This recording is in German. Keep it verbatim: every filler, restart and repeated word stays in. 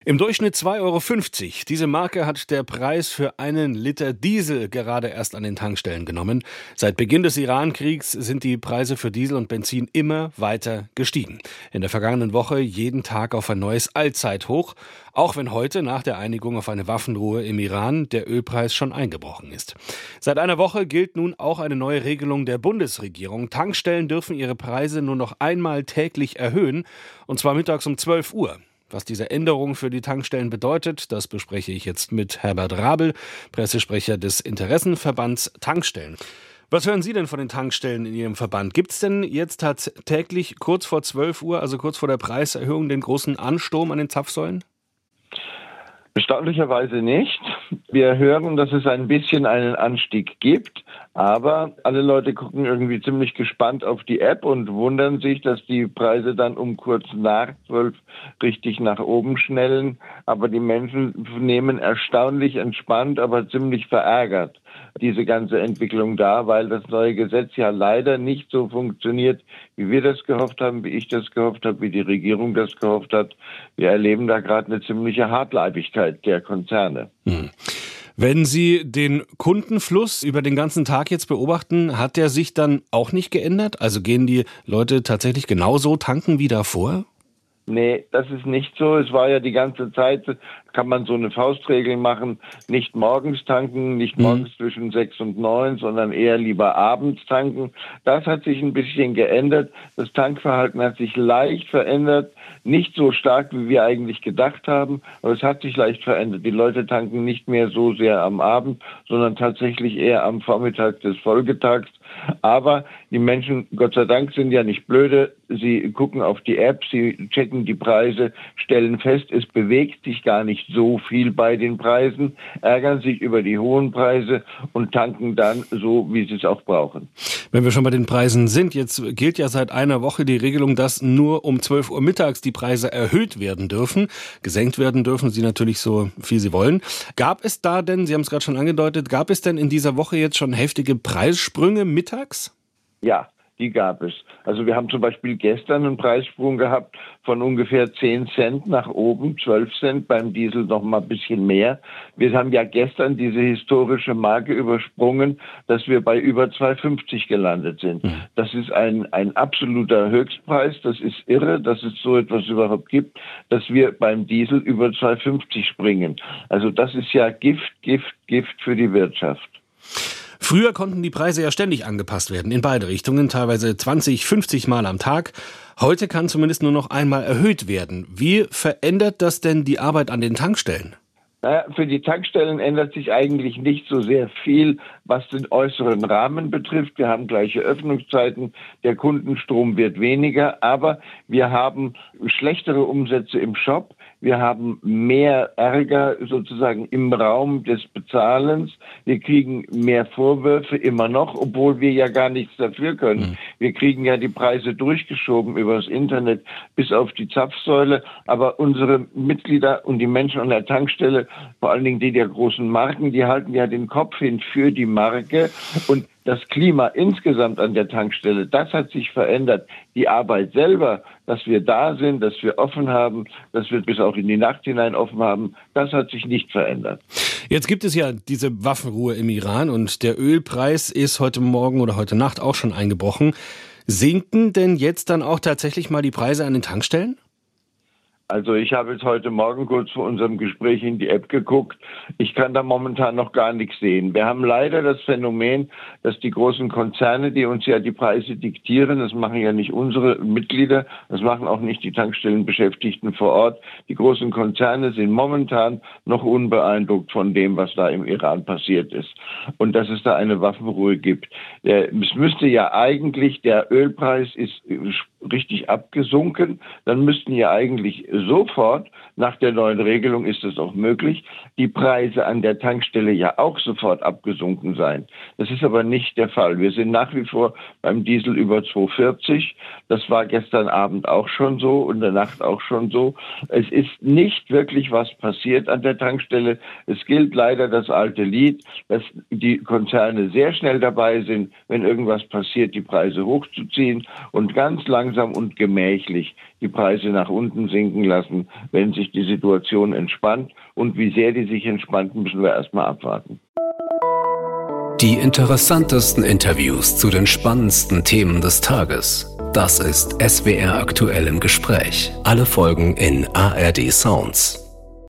Im Durchschnitt zwei Euro fünfzig. Diese Marke hat der Preis für einen Liter Diesel gerade erst an den Tankstellen genommen. Seit Beginn des Iran-Kriegs sind die Preise für Diesel und Benzin immer weiter gestiegen. In der vergangenen Woche jeden Tag auf ein neues Allzeithoch, auch wenn heute nach der Einigung auf eine Waffenruhe im Iran der Ölpreis schon eingebrochen ist. Seit einer Woche gilt nun auch eine neue Regelung der Bundesregierung. Tankstellen dürfen ihre Preise nur noch einmal täglich erhöhen, und zwar mittags um zwölf Uhr. Was diese Änderung für die Tankstellen bedeutet, das bespreche ich jetzt mit Herbert Rabel, Pressesprecher des Interessenverbands Tankstellen. Was hören Sie denn von den Tankstellen in Ihrem Verband? Gibt es denn jetzt täglich kurz vor zwölf Uhr, also kurz vor der Preiserhöhung, den großen Ansturm an den Zapfsäulen? Erstaunlicherweise nicht. Wir hören, dass es ein bisschen einen Anstieg gibt, aber alle Leute gucken irgendwie ziemlich gespannt auf die App und wundern sich, dass die Preise dann um kurz nach zwölf richtig nach oben schnellen. Aber die Menschen nehmen erstaunlich entspannt, aber ziemlich verärgert diese ganze Entwicklung da, weil das neue Gesetz ja leider nicht so funktioniert, wie wir das gehofft haben, wie ich das gehofft habe, wie die Regierung das gehofft hat. Wir erleben da gerade eine ziemliche Hartleibigkeit der Konzerne. Hm. Wenn Sie den Kundenfluss über den ganzen Tag jetzt beobachten, hat der sich dann auch nicht geändert? Also gehen die Leute tatsächlich genauso tanken wie davor? Nee, das ist nicht so. Es war ja die ganze Zeit, kann man so eine Faustregel machen, nicht morgens tanken, nicht mhm. morgens zwischen sechs und neun, sondern eher lieber abends tanken. Das hat sich ein bisschen geändert. Das Tankverhalten hat sich leicht verändert. Nicht so stark, wie wir eigentlich gedacht haben, aber es hat sich leicht verändert. Die Leute tanken nicht mehr so sehr am Abend, sondern tatsächlich eher am Vormittag des Folgetags. Aber die Menschen, Gott sei Dank, sind ja nicht blöde. Sie gucken auf die App, sie checken die Preise, stellen fest, es bewegt sich gar nicht so viel bei den Preisen, ärgern sich über die hohen Preise und tanken dann so, wie sie es auch brauchen. Wenn wir schon bei den Preisen sind, jetzt gilt ja seit einer Woche die Regelung, dass nur um zwölf Uhr mittags die Preise erhöht werden dürfen. Gesenkt werden dürfen sie natürlich so viel sie wollen. Gab es da denn, Sie haben es gerade schon angedeutet, gab es denn in dieser Woche jetzt schon heftige Preissprünge mittags? Ja, die gab es. Also wir haben zum Beispiel gestern einen Preissprung gehabt von ungefähr zehn Cent nach oben, zwölf Cent, beim Diesel noch mal ein bisschen mehr. Wir haben ja gestern diese historische Marke übersprungen, dass wir bei über zwei fünfzig gelandet sind. Mhm. Das ist ein, ein absoluter Höchstpreis, das ist irre, dass es so etwas überhaupt gibt, dass wir beim Diesel über zwei fünfzig springen. Also das ist ja Gift, Gift, Gift für die Wirtschaft. Früher konnten die Preise ja ständig angepasst werden, in beide Richtungen, teilweise zwanzig, fünfzig Mal am Tag. Heute kann zumindest nur noch einmal erhöht werden. Wie verändert das denn die Arbeit an den Tankstellen? Naja, für die Tankstellen ändert sich eigentlich nicht so sehr viel, was den äußeren Rahmen betrifft. Wir haben gleiche Öffnungszeiten, der Kundenstrom wird weniger, aber wir haben schlechtere Umsätze im Shop. Wir haben mehr Ärger sozusagen im Raum des Bezahlens. Wir kriegen mehr Vorwürfe immer noch, obwohl wir ja gar nichts dafür können. Mhm. Wir kriegen ja die Preise durchgeschoben übers Internet bis auf die Zapfsäule. Aber unsere Mitglieder und die Menschen an der Tankstelle, vor allen Dingen die der großen Marken, die halten ja den Kopf hin für die Marke. Und das Klima insgesamt an der Tankstelle, das hat sich verändert. Die Arbeit selber, dass wir da sind, dass wir offen haben, dass wir bis auch in die Nacht hinein offen haben, das hat sich nicht verändert. Jetzt gibt es ja diese Waffenruhe im Iran und der Ölpreis ist heute Morgen oder heute Nacht auch schon eingebrochen. Sinken denn jetzt dann auch tatsächlich mal die Preise an den Tankstellen? Also ich habe jetzt heute Morgen kurz vor unserem Gespräch in die App geguckt. Ich kann da momentan noch gar nichts sehen. Wir haben leider das Phänomen, dass die großen Konzerne, die uns ja die Preise diktieren, das machen ja nicht unsere Mitglieder, das machen auch nicht die Tankstellenbeschäftigten vor Ort. Die großen Konzerne sind momentan noch unbeeindruckt von dem, was da im Iran passiert ist. Und dass es da eine Waffenruhe gibt. Es müsste ja eigentlich, der Ölpreis ist richtig abgesunken, dann müssten ja eigentlich sofort, nach der neuen Regelung ist es auch möglich, die Preise an der Tankstelle ja auch sofort abgesunken sein. Das ist aber nicht der Fall. Wir sind nach wie vor beim Diesel über zwei vierzig. Das war gestern Abend auch schon so und in der Nacht auch schon so. Es ist nicht wirklich was passiert an der Tankstelle. Es gilt leider das alte Lied, dass die Konzerne sehr schnell dabei sind, wenn irgendwas passiert, die Preise hochzuziehen und ganz langsam und gemächlich die Preise nach unten sinken lassen, wenn sich sich die Situation entspannt. Und wie sehr die sich entspannt, müssen wir erstmal abwarten. Die interessantesten Interviews zu den spannendsten Themen des Tages. Das ist S W R aktuell im Gespräch. Alle Folgen in A R D Sounds.